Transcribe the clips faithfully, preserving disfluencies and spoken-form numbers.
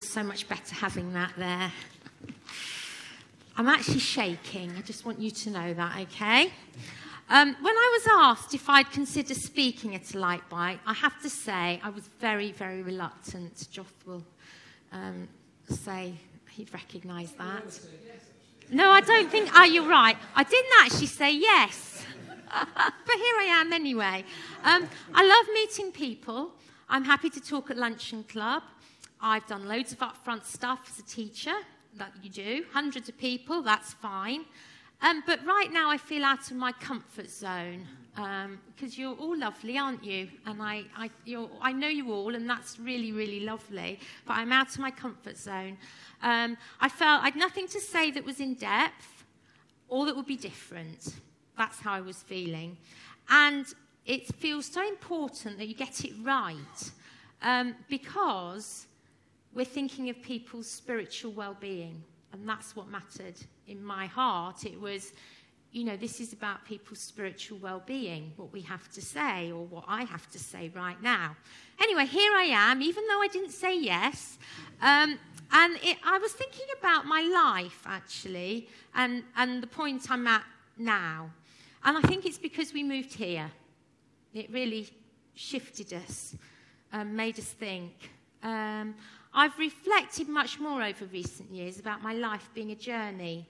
so much better having that there. I'm actually shaking. I just want you to know that, okay? Um, when I was asked if I'd consider speaking at a Light Bite, I have to say I was very, very reluctant. Joff will um, say he'd recognise that. No, I don't think... Oh, you're right. I didn't actually say yes. But here I am anyway. Um, I love meeting people. I'm happy to talk at Luncheon Club. I've done loads of upfront stuff as a teacher, that you do. Hundreds of people, that's fine. Um, but right now I feel out of my comfort zone because um, you're all lovely, aren't you? And I, I, you're, I know you all, and that's really, really lovely. But I'm out of my comfort zone. Um, I felt I had nothing to say that was in depth or that would be different. That's how I was feeling. And it feels so important that you get it right um, because we're thinking of people's spiritual well-being. And that's what mattered in my heart. It was, you know, this is about people's spiritual well-being, what we have to say or what I have to say right now. Anyway, here I am, even though I didn't say yes. Um, and it, I was thinking about my life, actually, and, and the point I'm at now. And I think it's because we moved here. It really shifted us, um, made us think. Um, I've reflected much more over recent years about my life being a journey.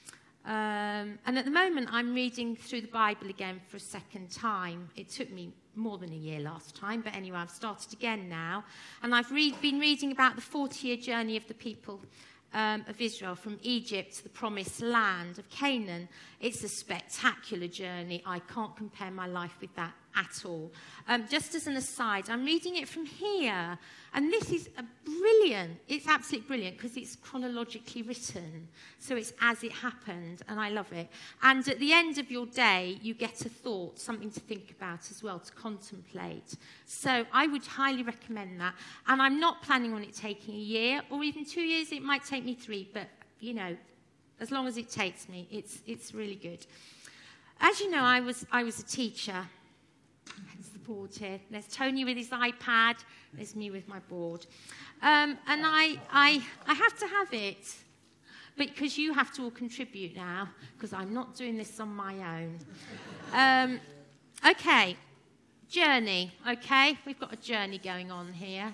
Um, and at the moment, I'm reading through the Bible again for a second time. It took me more than a year last time, but anyway, I've started again now. And I've read, been reading about the forty-year journey of the people um, of Israel from Egypt to the promised land of Canaan. It's a spectacular journey. I can't compare my life with that at all. Um, just as an aside, I'm reading it from here, and this is a brilliant, it's absolutely brilliant because it's chronologically written, so it's as it happened, and I love it. And at the end of your day, you get a thought, something to think about as well, to contemplate. So I would highly recommend that, and I'm not planning on it taking a year, or even two years, it might take me three, but, you know, as long as it takes me, it's it's really good. As you know, I was I was a teacher. There's the board here. There's Tony with his iPad. There's me with my board. Um, and I, I, I have to have it, because you have to all contribute now, because I'm not doing this on my own. Um, okay, journey, okay? We've got a journey going on here.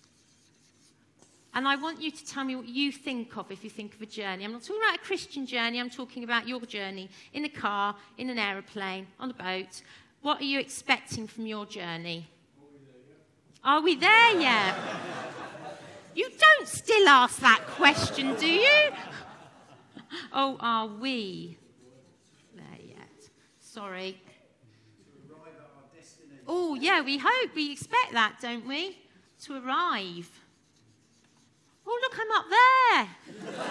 And I want you to tell me what you think of if you think of a journey. I'm not talking about a Christian journey. I'm talking about your journey in a car, in an aeroplane, on a boat. What are you expecting from your journey? Are we there yet? You don't still ask that question, do you? Oh, are we there yet? Sorry. Oh, yeah, we hope. We expect that, don't we? To arrive. Oh, look, I'm up there.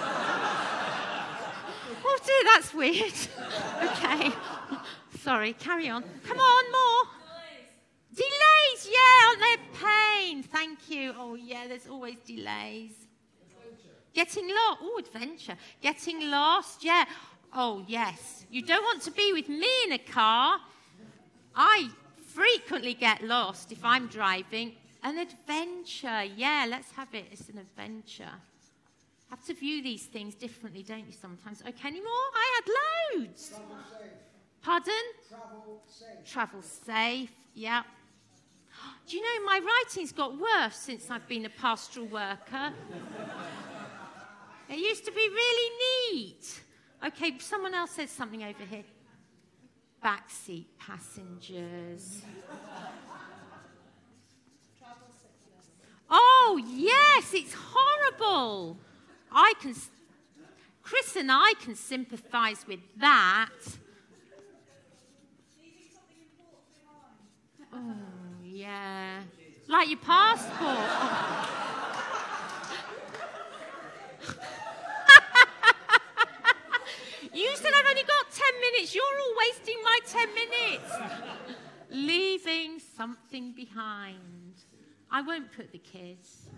Oh, dear, that's weird. Okay. Sorry, carry on. Come on, more. Delays. Delays, yeah, aren't they a pain? Thank you. Oh, yeah, there's always delays. Adventure. Getting lost. Oh, adventure. Getting lost, yeah. Oh, yes. You don't want to be with me in a car. I frequently get lost if I'm driving. An adventure, yeah, let's have it. It's an adventure. Have to view these things differently, don't you, sometimes? Okay, any more? I had loads. Travel safe. Pardon? Travel safe. Travel safe, yeah. Do you know, my writing's got worse since I've been a pastoral worker. It used to be really neat. Okay, someone else said something over here. Backseat passengers. Oh, yes, it's horrible. I can, Chris and I can sympathise with that. Oh, yeah. Like your passport. Oh. You said I've only got ten minutes. You're all wasting my ten minutes. Leaving something behind. I won't put the kids.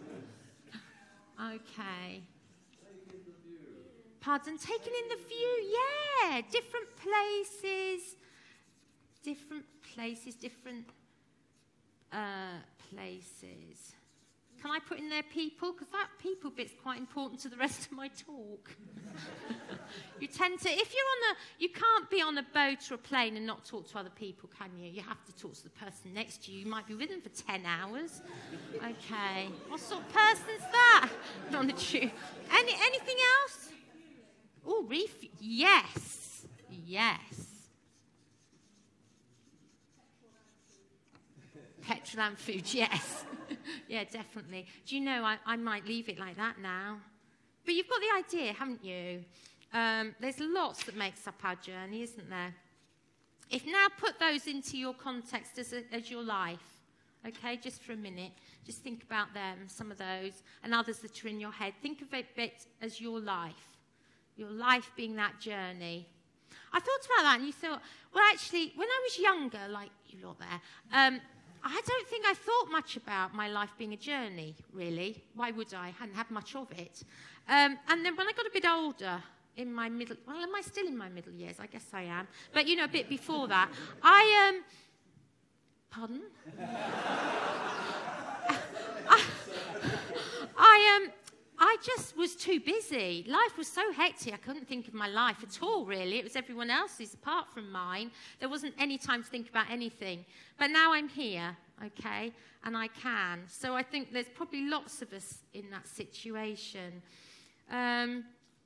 Okay. Pardon? Taking in the view, yeah. Different places. Different places, different uh, places. can I put in there people? Because that people bit's quite important to the rest of my talk. You tend to, if you're on a, you can't be on a boat or a plane and not talk to other people, can you? You have to talk to the person next to you. You might be with them for ten hours. Okay. What sort of person's that? On a tube. Any, anything else? Oh, reef. Yes. Yes. Petrol and food, yes. Yeah, definitely. Do you know, I, I might leave it like that now. But you've got the idea, haven't you? Um, there's lots that makes up our journey, isn't there? If now put those into your context as, a, as your life, okay, just for a minute. Just think about them, some of those, and others that are in your head. Think of it a bit as your life, your life being that journey. I thought about that, and you thought, well, actually, when I was younger, like you lot there, um, I don't think I thought much about my life being a journey, really. Why would I? I hadn't had much of it. Um, and then when I got a bit older, in my middle... Well, am I still in my middle years? I guess I am. But, you know, a bit before that. I, um... Pardon? I, I, um... I just was too busy. Life was so hectic, I couldn't think of my life at all, really. It was everyone else's apart from mine. There wasn't any time to think about anything. But now I'm here, okay, and I can. So I think there's probably lots of us in that situation. Um,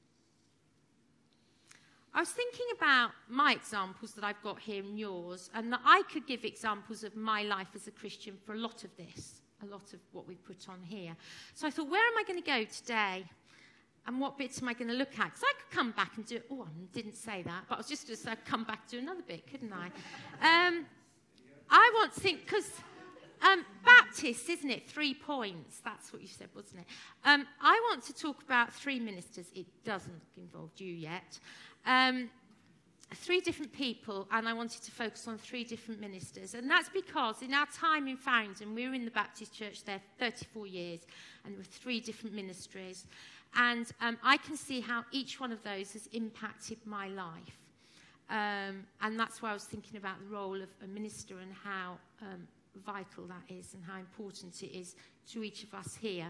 I was thinking about my examples that I've got here and yours, and that I could give examples of my life as a Christian for a lot of this. A lot of what we put on here. So I thought, where am I going to go today? And what bits am I going to look at? Because I could come back and do... Oh, I didn't say that, but I was just going to say I'd come back and do another bit, couldn't I? Um, I want to think... Because um, Baptist, isn't it? Three points. That's what you said, wasn't it? Um, I want to talk about three ministers. It doesn't involve you yet. Um, three different people, and I wanted to focus on three different ministers. And that's because in our time in Farringdon, we were in the Baptist church there for thirty-four years, and there were three different ministries. And um, I can see how each one of those has impacted my life. Um, and that's why I was thinking about the role of a minister and how um, vital that is and how important it is to each of us here.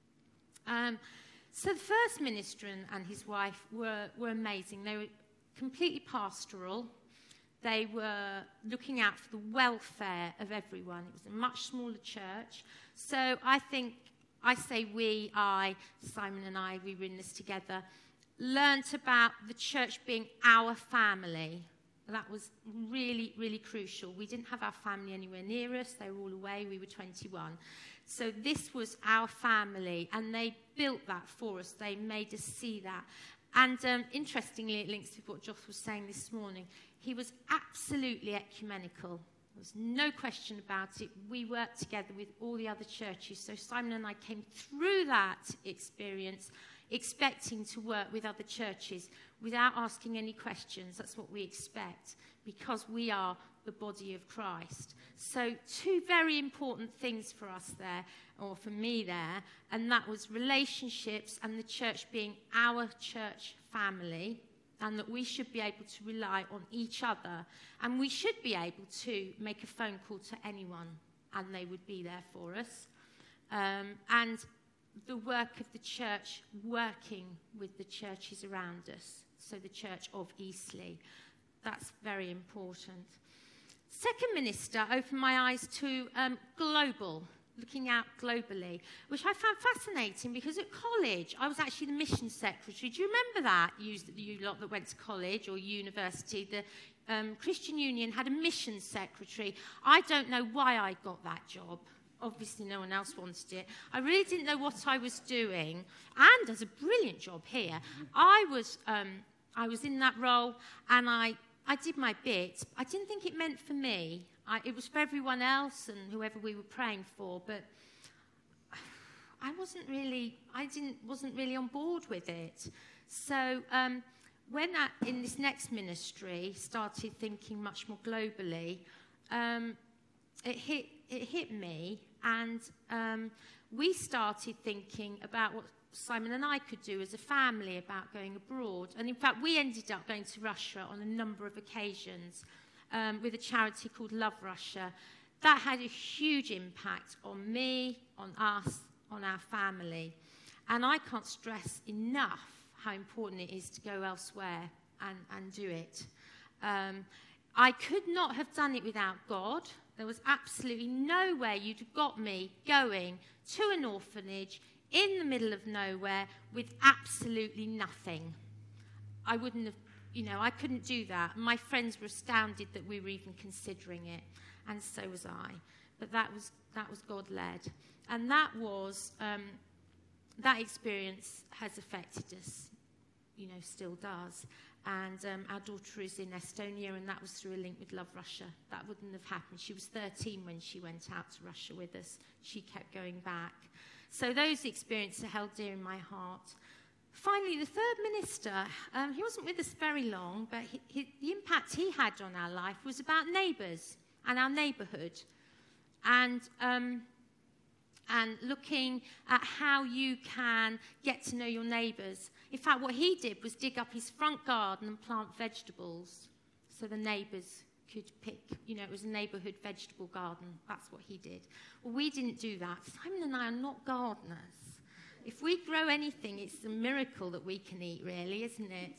Um, so the first minister and, and his wife were, were amazing. They were completely pastoral. They were looking out for the welfare of everyone. It was a much smaller church. So I think, I say we, I, Simon and I, we were in this together, learnt about the church being our family. That was really, really crucial. We didn't have our family anywhere near us. They were all away. We were twenty-one. So this was our family, and they built that for us. They made us see that. And um, interestingly, it links with what Joff was saying this morning. He was absolutely ecumenical. There was no question about it. We worked together with all the other churches. So Simon and I came through that experience expecting to work with other churches without asking any questions. That's what we expect because we are the body of Christ. So two very important things for us there, or for me there, and that was relationships and the church being our church family, and that we should be able to rely on each other, and we should be able to make a phone call to anyone, and they would be there for us. Um, and the work of the church working with the churches around us, so the church of Eastleigh. That's very important. Second minister opened my eyes to um, global, looking out globally, which I found fascinating because at college I was actually the mission secretary. Do you remember that, you, you lot that went to college or university? The um, Christian Union had a mission secretary. I don't know why I got that job. Obviously no one else wanted it. I really didn't know what I was doing, and as a brilliant job here. I was, um, I was in that role, and I... I did my bit. I didn't think it meant for me. I, it was for everyone else and whoever we were praying for, but I wasn't really, I didn't, wasn't really on board with it. So um, when I, in this next ministry, started thinking much more globally, um, it hit, it hit me, and um, we started thinking about what Simon and I could do as a family about going abroad. And in fact, we ended up going to Russia on a number of occasions um, with a charity called Love Russia. That had a huge impact on me, on us, on our family. And I can't stress enough how important it is to go elsewhere and, and do it. Um, I could not have done it without God. There was absolutely no way you'd have got me going to an orphanage in the middle of nowhere with absolutely nothing. I wouldn't have, you know, I couldn't do that. My friends were astounded that we were even considering it, and so was I. But that was that was God-led. And that was, um, that experience has affected us, you know, still does. And um, our daughter is in Estonia, and that was through a link with Love Russia. That wouldn't have happened. She was thirteen when she went out to Russia with us. She kept going back. So those experiences are held dear in my heart. Finally, the third minister, um, he wasn't with us very long, but he, he, the impact he had on our life was about neighbours and our neighbourhood. And... Um, and looking at how you can get to know your neighbours. In fact, what he did was dig up his front garden and plant vegetables so the neighbours could pick, you know, it was a neighbourhood vegetable garden. That's what he did. Well, we didn't do that. Simon and I are not gardeners. If we grow anything, it's a miracle that we can eat, really, isn't it?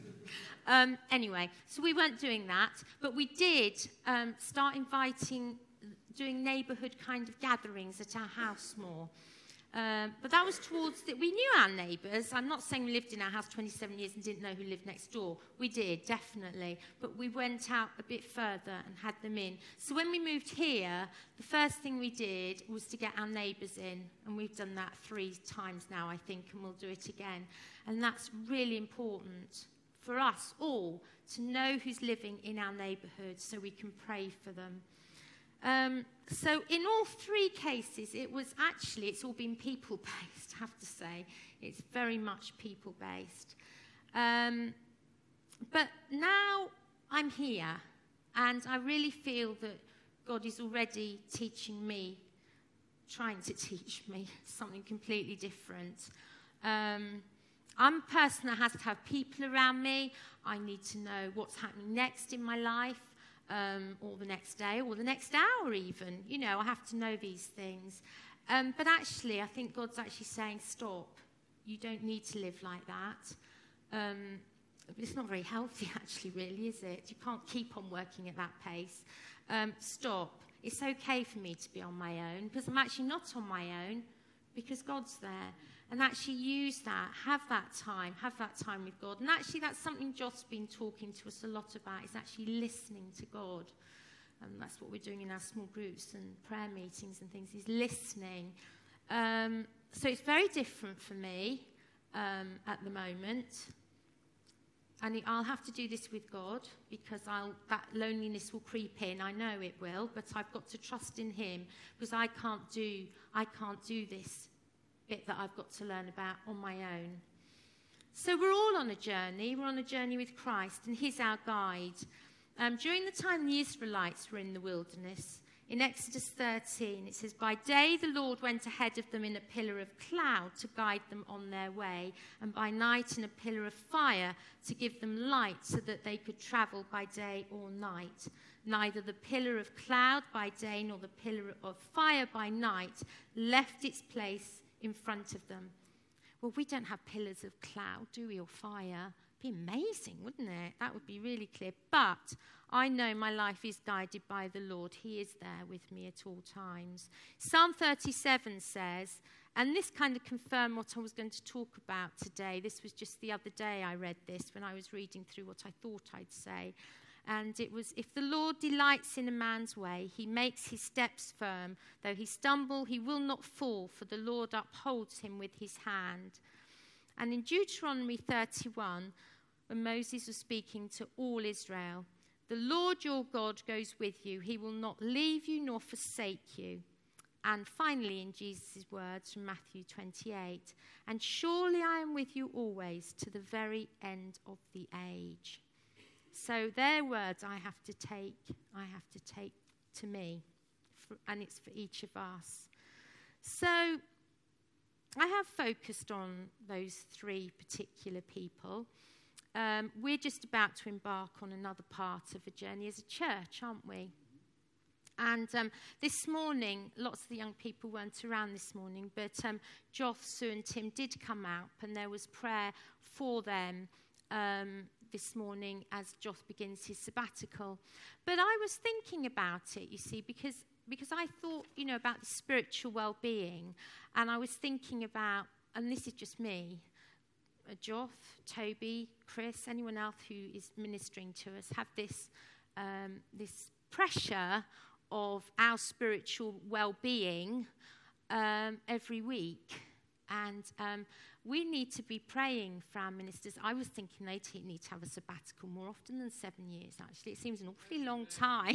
um, anyway, so we weren't doing that, but we did um, start inviting doing neighbourhood kind of gatherings at our house more. Um, but that was towards, the, we knew our neighbours. I'm not saying we lived in our house twenty-seven years and didn't know who lived next door. We did, definitely. But we went out a bit further and had them in. So when we moved here, the first thing we did was to get our neighbours in. And we've done that three times now, I think, and we'll do it again. And that's really important for us all to know who's living in our neighbourhood so we can pray for them. Um, so in all three cases, it was actually, it's all been people-based, I have to say. It's very much people-based. Um, but now I'm here, and I really feel that God is already teaching me, trying to teach me something completely different. Um, I'm a person that has to have people around me. I need to know what's happening next in my life. Um, or the next day, or the next hour even. You know, I have to know these things. Um, but actually, I think God's actually saying, stop. You don't need to live like that. Um, it's not very healthy, actually, really, is it? You can't keep on working at that pace. Um, stop. It's okay for me to be on my own, because I'm actually not on my own, because God's there. And actually use that, have that time, have that time with God. And actually that's something Josh's been talking to us a lot about, is actually listening to God. And that's what we're doing in our small groups and prayer meetings and things, is listening. Um, so it's very different for me um, at the moment. And I'll have to do this with God, because I'll, that loneliness will creep in. I know it will, but I've got to trust in him, because I can't do, I can't do this bit that I've got to learn about on my own. So we're all on a journey. We're on a journey with Christ, and he's our guide. Um, during the time the Israelites were in the wilderness, in Exodus thirteen, it says, by day the Lord went ahead of them in a pillar of cloud to guide them on their way, and by night in a pillar of fire to give them light so that they could travel by day or night. Neither the pillar of cloud by day nor the pillar of fire by night left its place in front of them. Well, we don't have pillars of cloud, do we, or fire? It'd be amazing, wouldn't it? That would be really clear. But I know my life is guided by the Lord. He is there with me at all times. Psalm thirty-seven says, and this kind of confirmed what I was going to talk about today. This was just the other day I read this when I was reading through what I thought I'd say. And it was, if the Lord delights in a man's way, he makes his steps firm. Though he stumble, he will not fall, for the Lord upholds him with his hand. And in Deuteronomy thirty-one, when Moses was speaking to all Israel, the Lord your God goes with you. He will not leave you nor forsake you. And finally, in Jesus' words from Matthew twenty-eight, and surely I am with you always to the very end of the age. So their words I have to take, I have to take to me, for, and it's for each of us. So I have focused on those three particular people. Um, we're just about to embark on another part of a journey as a church, aren't we? And um, this morning, lots of the young people weren't around this morning, but um, Joff, Sue and Tim did come out, and there was prayer for them um, this morning as Joff begins his sabbatical. But I was thinking about it, you see, because, because I thought, you know, about the spiritual well-being, and I was thinking about, and this is just me, uh, Joff, Toby, Chris, anyone else who is ministering to us, have this um, this pressure of our spiritual well-being um, every week. And um, we need to be praying for our ministers. I was thinking they need to have a sabbatical more often than seven years, actually. It seems an awfully long time.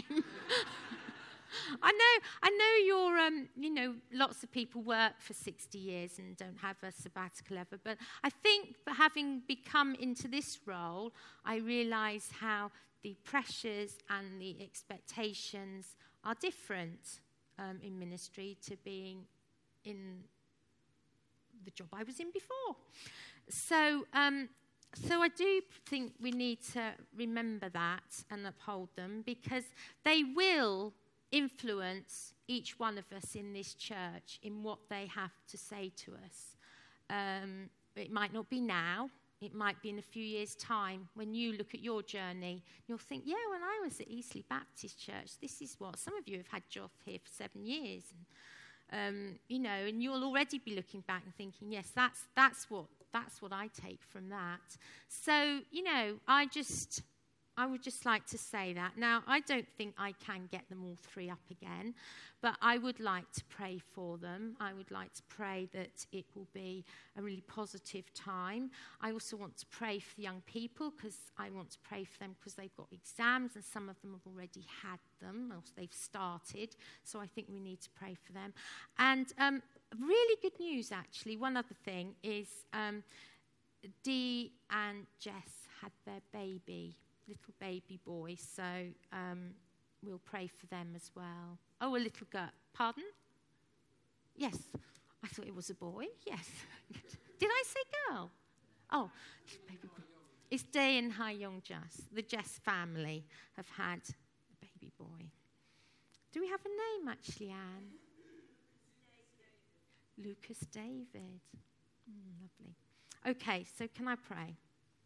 I know I know you're, um, you know, lots of people work for sixty years and don't have a sabbatical ever. But I think that having become into this role, I realise how the pressures and the expectations are different um, in ministry to being in the job I was in before. So, um, so I do think we need to remember that and uphold them, because they will influence each one of us in this church in what they have to say to us. Um, it might not be now. It might be in a few years' time when you look at your journey. You'll think, yeah, when I was at Eastleigh Baptist Church, this is what. Some of you have had Joff here for seven years. And, um, you know, and you'll already be looking back and thinking, yes, that's that's what that's what I take from that. So, you know, I just... I would just like to say that. Now, I don't think I can get them all three up again, but I would like to pray for them. I would like to pray that it will be a really positive time. I also want to pray for the young people, because I want to pray for them because they've got exams and some of them have already had them, or they've started. So I think we need to pray for them. And um, really good news, actually. One other thing is um, Dee and Jess had their baby. Little baby boy, so um, we'll pray for them as well. Oh, a little girl. Pardon? Yes. I thought it was a boy. Yes. Did I say girl? Oh, baby boy. It's Day and Hai Young Jess. The Jess family have had a baby boy. Do we have a name, actually, Anne? Lucas David. Mm, lovely. Okay, so can I pray?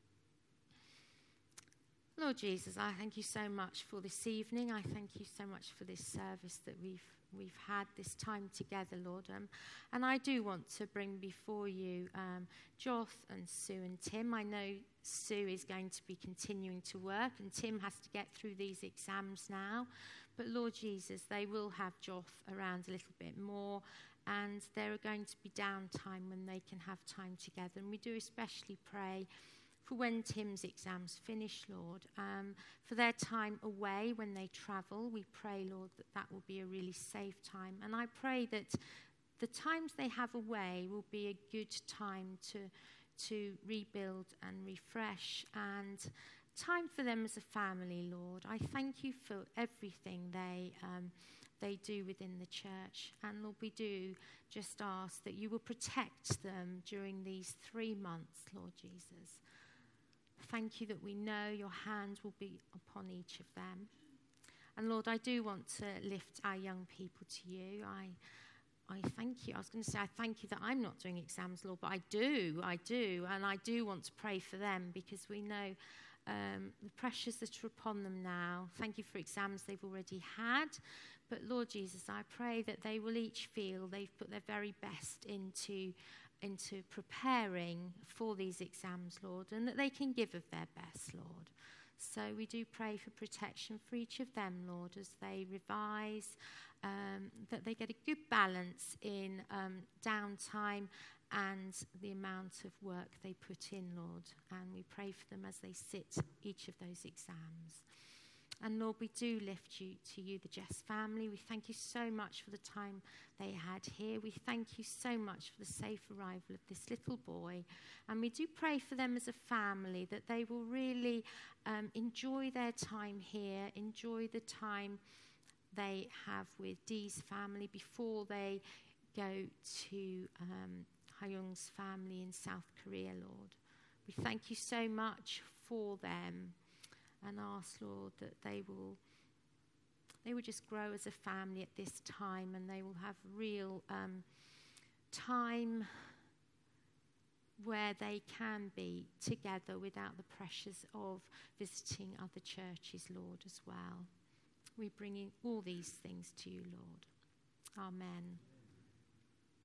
Lord Jesus, I thank you so much for this evening. I thank you so much for this service that we've we've had, this time together, Lord. Um, and I do want to bring before you um, Joff and Sue and Tim. I know Sue is going to be continuing to work, and Tim has to get through these exams now. But Lord Jesus, they will have Joff around a little bit more, and there are going to be downtime when they can have time together. And we do especially pray for when Tim's exams finish, Lord, um, for their time away when they travel. We pray, Lord, that that will be a really safe time. And I pray that the times they have away will be a good time to, to rebuild and refresh, and time for them as a family, Lord. I thank you for everything they um, they do within the church. And Lord, we do just ask that you will protect them during these three months, Lord Jesus. Thank you that we know your hand will be upon each of them. And Lord, I do want to lift our young people to you. I I thank you. I was going to say I thank you that I'm not doing exams, Lord, but I do, I do. And I do want to pray for them, because we know um, the pressures that are upon them now. Thank you for exams they've already had. But Lord Jesus, I pray that they will each feel they've put their very best into into preparing for these exams, Lord, and that they can give of their best, Lord. So we do pray for protection for each of them, Lord, as they revise, um, that they get a good balance in um, downtime and the amount of work they put in, Lord. And we pray for them as they sit each of those exams. And Lord, we do lift you to you, the Jess family. We thank you so much for the time they had here. We thank you so much for the safe arrival of this little boy. And we do pray for them as a family, that they will really um, enjoy their time here, enjoy the time they have with Dee's family before they go to um, Hyung's family in South Korea, Lord. We thank you so much for them. And ask, Lord, that they will they will just grow as a family at this time, and they will have real um, time where they can be together without the pressures of visiting other churches, Lord, as well. We bring in all these things to you, Lord. Amen.